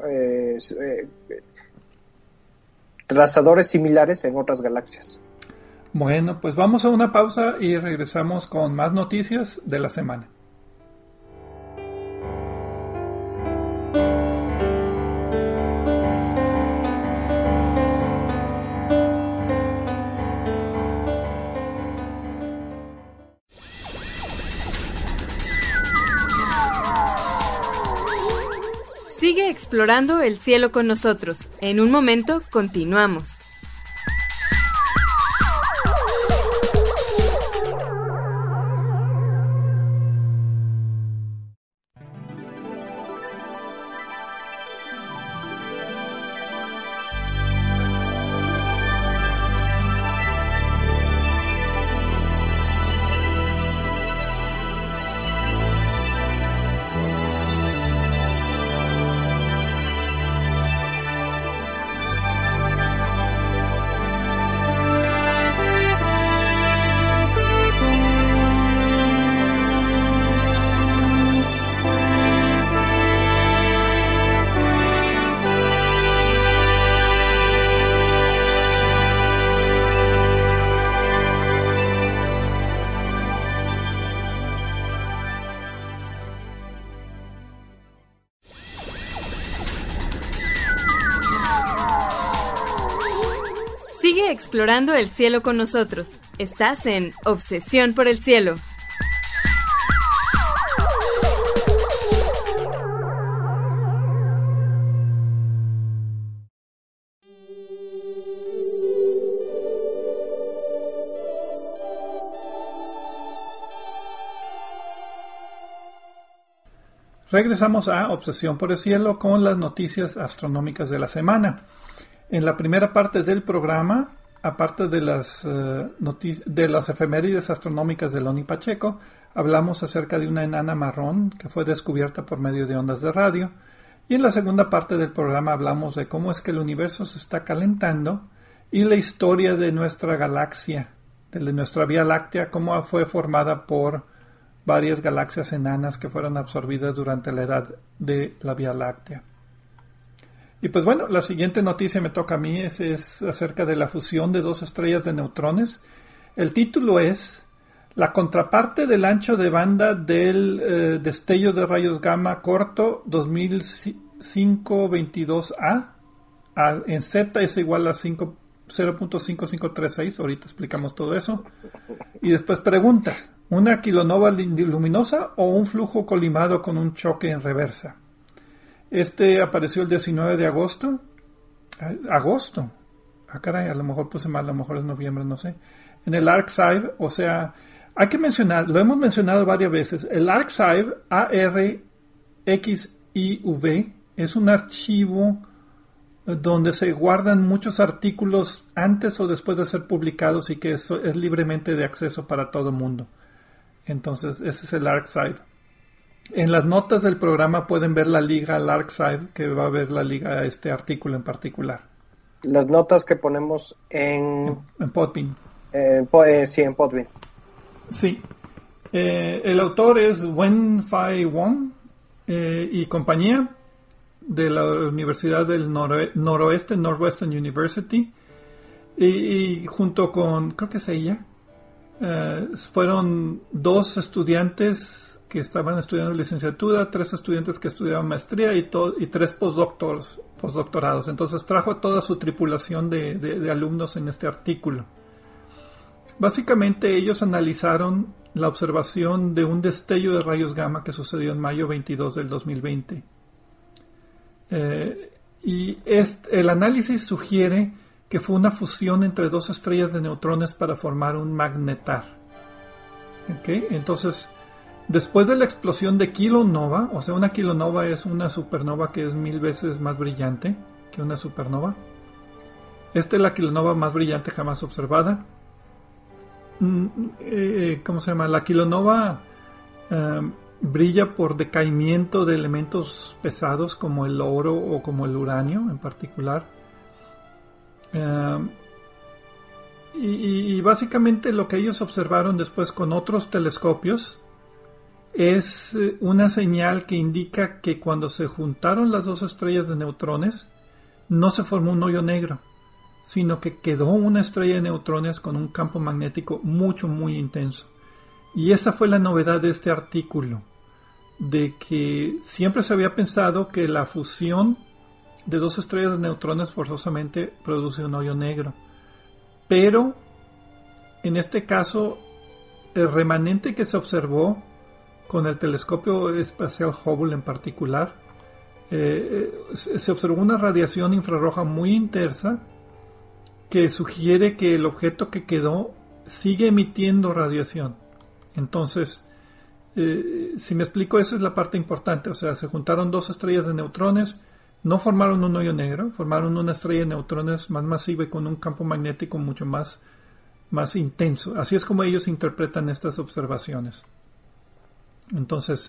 trazadores similares en otras galaxias. Bueno, pues vamos a una pausa y regresamos con más noticias de la semana. Sigue explorando el cielo con nosotros. En un momento continuamos. explorando el cielo con nosotros. Estás en Obsesión por el Cielo. Regresamos a Obsesión por el Cielo con las noticias astronómicas de la semana. En la primera parte del programa, aparte de las efemérides astronómicas de Loni Pacheco, hablamos acerca de una enana marrón que fue descubierta por medio de ondas de radio. Y en la segunda parte del programa hablamos de cómo es que el universo se está calentando y la historia de nuestra galaxia, de nuestra Vía Láctea, cómo fue formada por varias galaxias enanas que fueron absorbidas durante la edad de la Vía Láctea. Y pues bueno, la siguiente noticia me toca a mí, es acerca de la fusión de dos estrellas de neutrones. El título es La contraparte del ancho de banda del destello de rayos gamma corto 2005-22A. En Z es igual a 0.5536, ahorita explicamos todo eso. Y después pregunta, ¿una kilonova luminosa o un flujo colimado con un choque en reversa? Este apareció el 19 de agosto. ¿Agosto? Ah, caray, a lo mejor puse mal, a lo mejor es noviembre, no sé. En el ArcSiv, o sea, hay que mencionar, lo hemos mencionado varias veces, el ArcSiv, ARXIV, es un archivo donde se guardan muchos artículos antes o después de ser publicados y que eso es libremente de acceso para todo el mundo. Entonces, ese es el ArcSiv. En las notas del programa pueden ver la liga al ArcSiv, que va a ver la liga a este artículo en particular. Las notas que ponemos en Podbean. Sí, en Podbean. Sí. El autor es Wen-Fai Wong y compañía de la Universidad del Noroeste, Northwestern University. Y junto con, creo que es ella, fueron 2 estudiantes que estaban estudiando licenciatura, 3 estudiantes que estudiaban maestría y 3 postdoctorados. Entonces trajo a toda su tripulación de alumnos en este artículo. Básicamente ellos analizaron la observación de un destello de rayos gamma que sucedió en mayo 22 del 2020. Y el análisis sugiere que fue una fusión entre 2 estrellas de neutrones para formar un magnetar. ¿Okay? Entonces, después de la explosión de kilonova, o sea, una kilonova es una supernova que es 1000 veces más brillante que una supernova. Esta es la kilonova más brillante jamás observada. ¿Cómo se llama? La kilonova brilla por decaimiento de elementos pesados como el oro o como el uranio en particular. Y básicamente lo que ellos observaron después con otros telescopios es una señal que indica que cuando se juntaron las 2 estrellas de neutrones no se formó un hoyo negro, sino que quedó una estrella de neutrones con un campo magnético muy intenso. Y esa fue la novedad de este artículo, de que siempre se había pensado que la fusión de 2 estrellas de neutrones forzosamente produce un hoyo negro. Pero en este caso, el remanente que se observó con el telescopio espacial Hubble en particular, se observó una radiación infrarroja muy intensa que sugiere que el objeto que quedó sigue emitiendo radiación. Entonces, si me explico, eso es la parte importante. O sea, se juntaron 2 estrellas de neutrones, no formaron un hoyo negro, formaron una estrella de neutrones más masiva y con un campo magnético mucho más intenso. Así es como ellos interpretan estas observaciones. Entonces,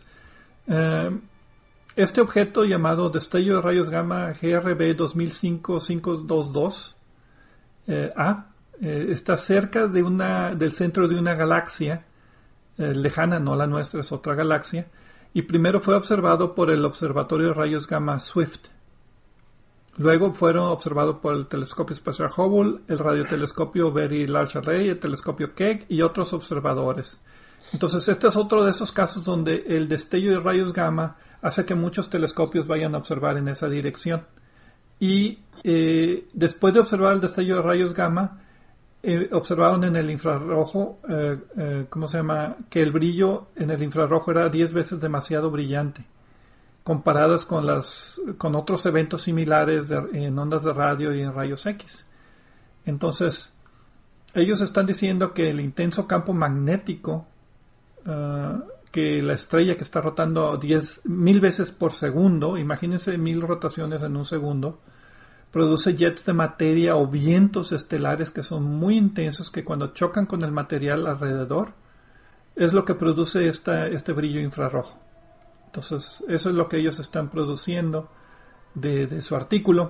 este objeto llamado destello de rayos gamma GRB 2005-522 está cerca del centro de una galaxia lejana, no la nuestra, es otra galaxia, y primero fue observado por el Observatorio de Rayos Gamma Swift. Luego fueron observados por el Telescopio Espacial Hubble, el Radiotelescopio Very Large Array, el Telescopio Keck y otros observadores. Entonces, este es otro de esos casos donde el destello de rayos gamma hace que muchos telescopios vayan a observar en esa dirección. Y después de observar el destello de rayos gamma, observaron en el infrarrojo, que el brillo en el infrarrojo era 10 veces demasiado brillante, comparadas con otros eventos similares en ondas de radio y en rayos X. Entonces, ellos están diciendo que el intenso campo magnético, que la estrella que está rotando 10,000 veces por segundo, imagínense 1000 rotaciones en un segundo, produce jets de materia o vientos estelares que son muy intensos, que cuando chocan con el material alrededor es lo que produce este brillo infrarrojo. Entonces, eso es lo que ellos están produciendo de su artículo.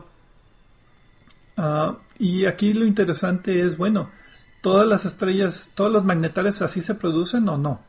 Y aquí lo interesante es, bueno, ¿todas las estrellas, todos los magnetales así se producen o no?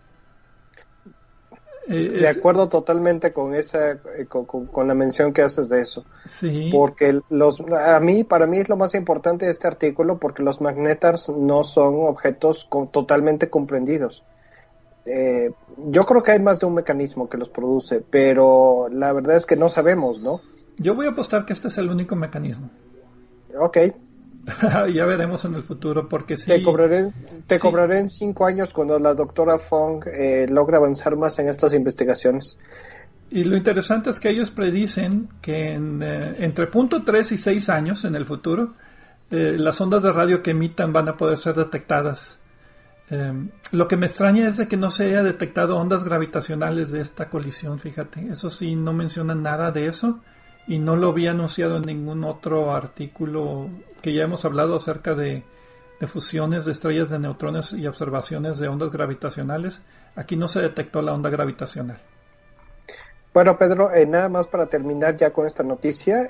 De acuerdo totalmente con con la mención que haces de eso. Sí. Porque para mí es lo más importante de este artículo, porque los magnetars no son objetos totalmente comprendidos. Yo creo que hay más de un mecanismo que los produce, pero la verdad es que no sabemos, ¿no? Yo voy a apostar que este es el único mecanismo. Ok. Ya veremos en el futuro, porque sí. Te cobraré en 5 años cuando la doctora Fong logre avanzar más en estas investigaciones. Y lo interesante es que ellos predicen que entre 0.3 y 6 años en el futuro, las ondas de radio que emitan van a poder ser detectadas. Lo que me extraña es de que no se haya detectado ondas gravitacionales de esta colisión, fíjate. Eso sí, no mencionan nada de eso. Y no lo había anunciado en ningún otro artículo que ya hemos hablado acerca de fusiones de estrellas de neutrones y observaciones de ondas gravitacionales. Aquí no se detectó la onda gravitacional. Bueno, Pedro, nada más para terminar ya con esta noticia,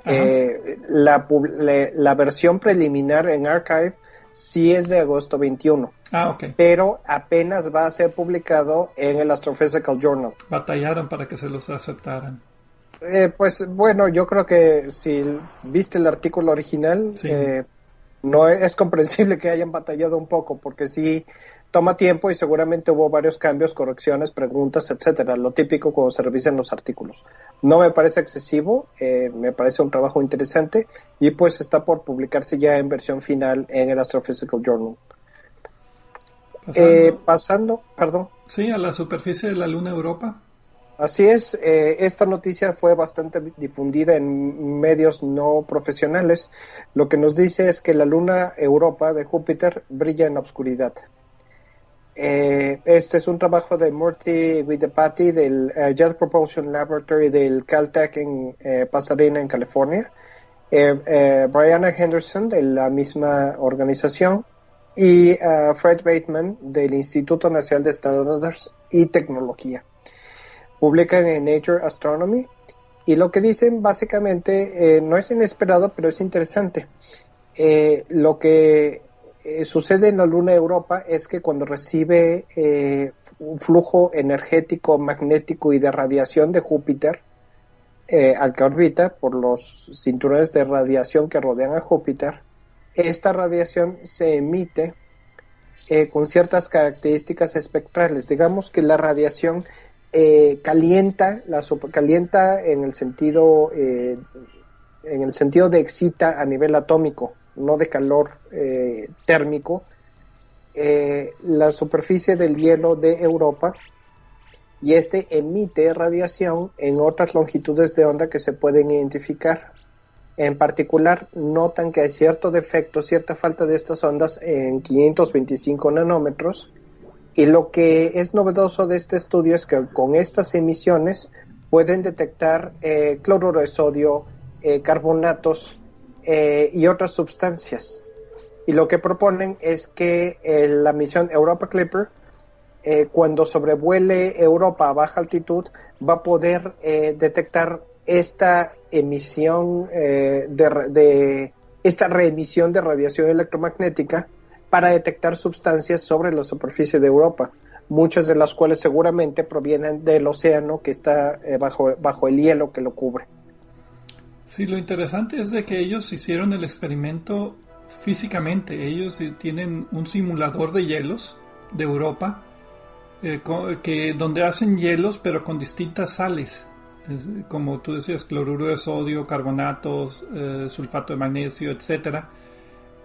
la versión preliminar en Archive sí es de agosto 21. Ok. Pero apenas va a ser publicado en el Astrophysical Journal. Batallaron para que se los aceptaran. Pues bueno, yo creo que si viste el artículo original, sí. No es comprensible que hayan batallado un poco, porque sí toma tiempo y seguramente hubo varios cambios, correcciones, preguntas, etcétera, lo típico cuando se revisan los artículos. No me parece excesivo, me parece un trabajo interesante y pues está por publicarse ya en versión final en el Astrophysical Journal. Pasando, perdón. Sí, a la superficie de la Luna Europa. Así es, esta noticia fue bastante difundida en medios no profesionales. Lo que nos dice es que la luna Europa de Júpiter brilla en la oscuridad. Este es un trabajo de Murthy Guidepati del Jet Propulsion Laboratory del Caltech en Pasadena, en California. Brianna Henderson de la misma organización y Fred Bateman del Instituto Nacional de Estándares y Tecnología. Publican en Nature Astronomy y lo que dicen básicamente no es inesperado, pero es interesante. Lo que sucede en la Luna Europa es que cuando recibe un flujo energético, magnético y de radiación de Júpiter al que orbita por los cinturones de radiación que rodean a Júpiter, esta radiación se emite con ciertas características espectrales. Digamos que la radiación calienta en el sentido de excita a nivel atómico, no de calor térmico, la superficie del hielo de Europa, y este emite radiación en otras longitudes de onda que se pueden identificar. En particular, notan que hay cierto defecto, cierta falta de estas ondas en 525 nanómetros. Y lo que es novedoso de este estudio es que con estas emisiones pueden detectar cloruro de sodio, carbonatos y otras sustancias. Y lo que proponen es que la misión Europa Clipper, cuando sobrevuele Europa a baja altitud, va a poder detectar esta emisión esta reemisión de radiación electromagnética para detectar sustancias sobre la superficie de Europa, muchas de las cuales seguramente provienen del océano que está bajo el hielo que lo cubre. Sí, lo interesante es de que ellos hicieron el experimento físicamente. Ellos tienen un simulador de hielos de Europa, donde hacen hielos pero con distintas sales, como tú decías, cloruro de sodio, carbonatos, sulfato de magnesio, etcétera.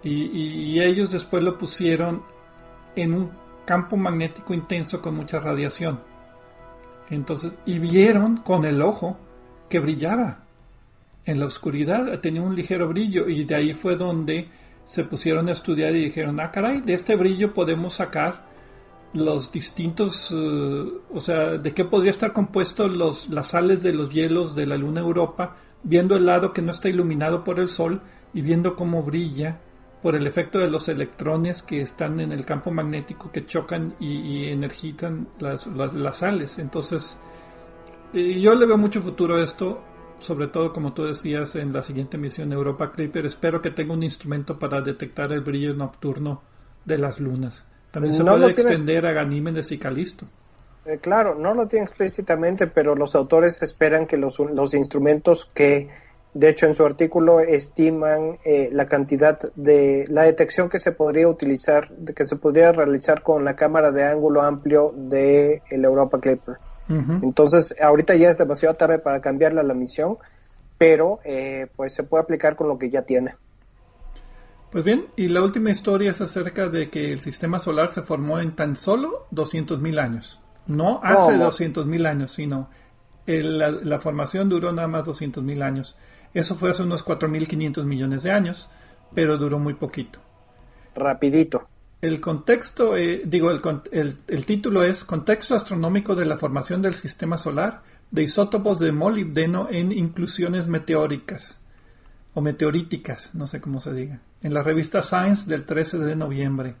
y ellos después lo pusieron en un campo magnético intenso con mucha radiación. Entonces, y vieron con el ojo que brillaba en la oscuridad, tenía un ligero brillo, y de ahí fue donde se pusieron a estudiar y dijeron, caray, de este brillo podemos sacar los distintos, o sea, de qué podría estar compuesto las sales de los hielos de la luna Europa, viendo el lado que no está iluminado por el sol y viendo cómo brilla por el efecto de los electrones que están en el campo magnético que chocan y energizan las sales. Entonces, yo le veo mucho futuro a esto, sobre todo, como tú decías, en la siguiente misión Europa Clipper. Espero que tenga un instrumento para detectar el brillo nocturno de las lunas. También se puede extender a Ganímedes y Calisto. Claro, no lo tiene explícitamente, pero los autores esperan que los instrumentos que, de hecho, en su artículo estiman la cantidad de la detección que se podría utilizar, que se podría realizar con la cámara de ángulo amplio de el Europa Clipper. Uh-huh. Entonces, ahorita ya es demasiado tarde para cambiarle a la misión, pero pues se puede aplicar con lo que ya tiene. Pues bien, y la última historia es acerca de que el sistema solar se formó en tan solo 200,000 años. No hace 200,000 años, sino la formación duró nada más 200,000 años. Eso fue hace unos 4,500 millones de años, pero duró muy poquito. Rapidito. El contexto, el título es Contexto astronómico de la formación del sistema solar de isótopos de molibdeno en inclusiones meteóricas, o meteoríticas, no sé cómo se diga, en la revista Science del 13 de noviembre.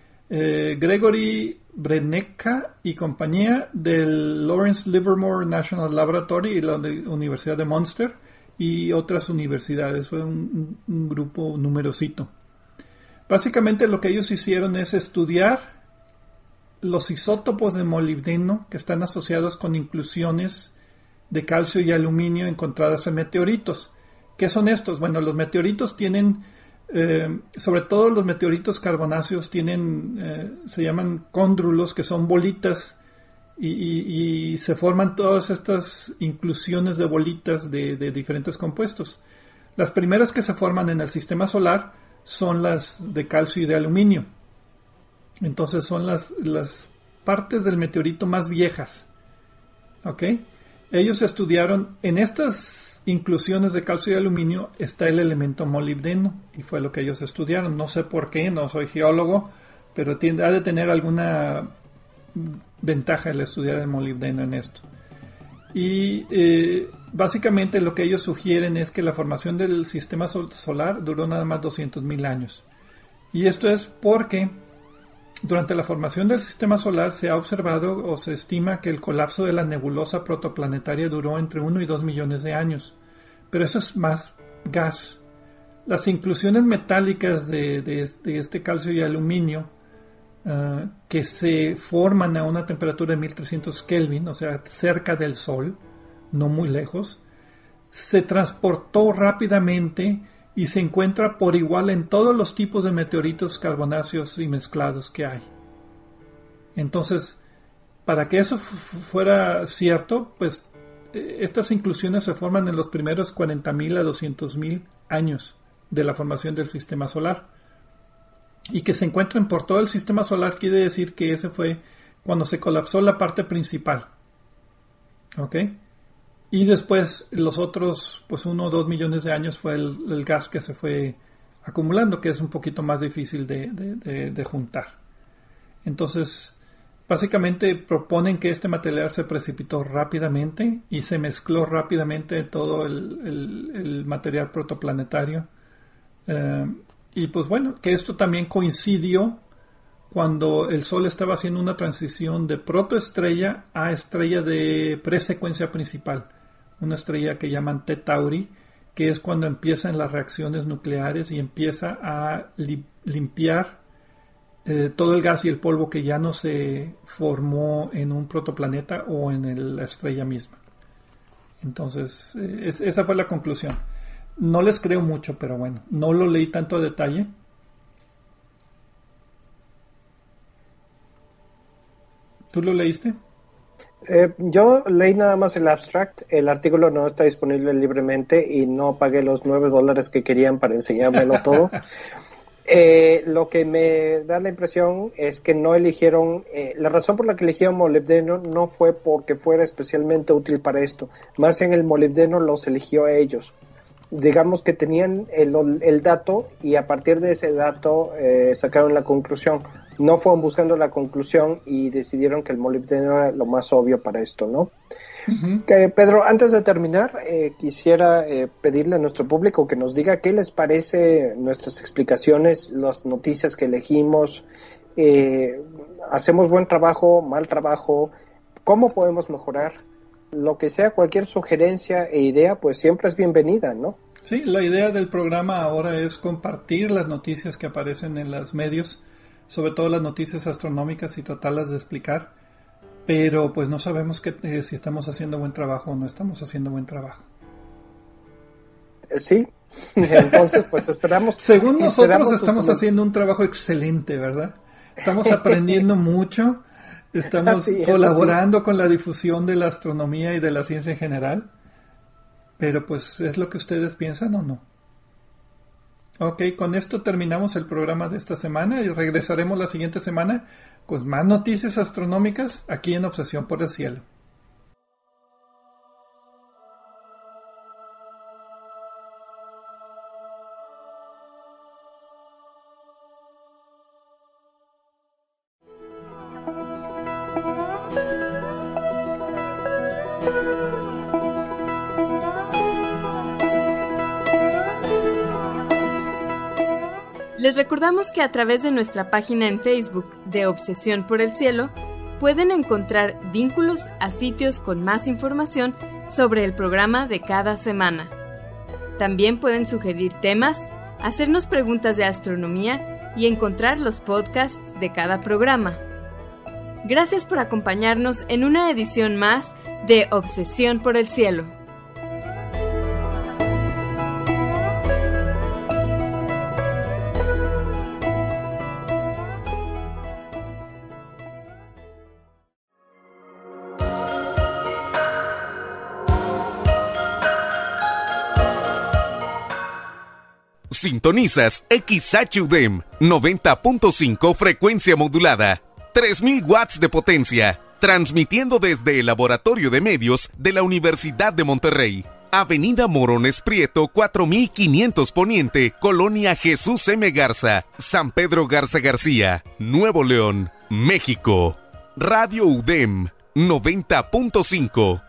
Gregory Brenecka y compañía del Lawrence Livermore National Laboratory y la Universidad de Munster y otras universidades. Fue un grupo numerosito. Básicamente lo que ellos hicieron es estudiar los isótopos de molibdeno que están asociados con inclusiones de calcio y aluminio encontradas en meteoritos. ¿Qué son estos? Bueno, los meteoritos tienen, sobre todo los meteoritos carbonáceos tienen, se llaman cóndrulos, que son bolitas, y se forman todas estas inclusiones de bolitas de diferentes compuestos. Las primeras que se forman en el sistema solar son las de calcio y de aluminio. Entonces son las partes del meteorito más viejas. ¿Ok? Ellos estudiaron, en estas inclusiones de calcio y aluminio está el elemento molibdeno, y fue lo que ellos estudiaron. No sé por qué, no soy geólogo, pero ha de tener alguna ventaja el estudiar el molibdeno en esto. Y básicamente lo que ellos sugieren es que la formación del sistema solar duró nada más 200,000 años. Y esto es porque durante la formación del sistema solar se ha observado o se estima que el colapso de la nebulosa protoplanetaria duró entre 1 y 2 millones de años. Pero eso es más gas. Las inclusiones metálicas de este calcio y aluminio que se forman a una temperatura de 1300 Kelvin, o sea, cerca del Sol, no muy lejos, se transportó rápidamente y se encuentra por igual en todos los tipos de meteoritos carbonáceos y mezclados que hay. Entonces, para que eso fuera cierto, pues estas inclusiones se forman en los primeros 40,000 a 200,000 años de la formación del sistema solar. Y que se encuentren por todo el sistema solar quiere decir que ese fue cuando se colapsó la parte principal. ¿Ok? Y después los otros, pues 1 o 2 millones de años fue el gas que se fue acumulando, que es un poquito más difícil de juntar. Entonces, básicamente proponen que este material se precipitó rápidamente y se mezcló rápidamente todo el material protoplanetario. Y pues bueno, que esto también coincidió cuando el Sol estaba haciendo una transición de protoestrella a estrella de presecuencia principal. Una estrella que llaman T Tauri, que es cuando empiezan las reacciones nucleares y empieza a limpiar todo el gas y el polvo que ya no se formó en un protoplaneta o en la estrella misma. Entonces, esa fue la conclusión. No les creo mucho, pero bueno, no lo leí tanto a detalle. ¿Tú lo leíste? Yo leí nada más el abstract. El artículo no está disponible libremente y no pagué los $9 que querían para enseñármelo todo. Lo que me da la impresión es que no eligieron, la razón por la que eligieron molibdeno no fue porque fuera especialmente útil para esto, más bien el molibdeno los eligió a ellos. Digamos que tenían el dato y a partir de ese dato sacaron la conclusión. No fueron buscando la conclusión y decidieron que el molibdeno era lo más obvio para esto, ¿no? Uh-huh. Pedro, antes de terminar, quisiera pedirle a nuestro público que nos diga qué les parece nuestras explicaciones, las noticias que elegimos, hacemos buen trabajo, mal trabajo, cómo podemos mejorar, lo que sea, cualquier sugerencia e idea, pues siempre es bienvenida, ¿no? Sí, la idea del programa ahora es compartir las noticias que aparecen en los medios, sobre todo las noticias astronómicas, y tratarlas de explicar. Pero pues no sabemos si estamos haciendo buen trabajo o no estamos haciendo buen trabajo. Sí, entonces pues esperamos. Según nosotros estamos haciendo un trabajo excelente, ¿verdad? Estamos aprendiendo mucho, estamos colaborando con la difusión de la astronomía y de la ciencia en general. Pero pues, ¿es lo que ustedes piensan o no? Ok, con esto terminamos el programa de esta semana y regresaremos la siguiente semana con más noticias astronómicas aquí en Obsesión por el Cielo. Les recordamos que a través de nuestra página en Facebook de Obsesión por el Cielo pueden encontrar vínculos a sitios con más información sobre el programa de cada semana. También pueden sugerir temas, hacernos preguntas de astronomía y encontrar los podcasts de cada programa. Gracias por acompañarnos en una edición más de Obsesión por el Cielo. Sintonizas XHUDEM 90.5 frecuencia modulada, 3000 watts de potencia, transmitiendo desde el Laboratorio de Medios de la Universidad de Monterrey, Avenida Morones Prieto 4500 Poniente, Colonia Jesús M. Garza, San Pedro Garza García, Nuevo León, México. Radio UDEM 90.5.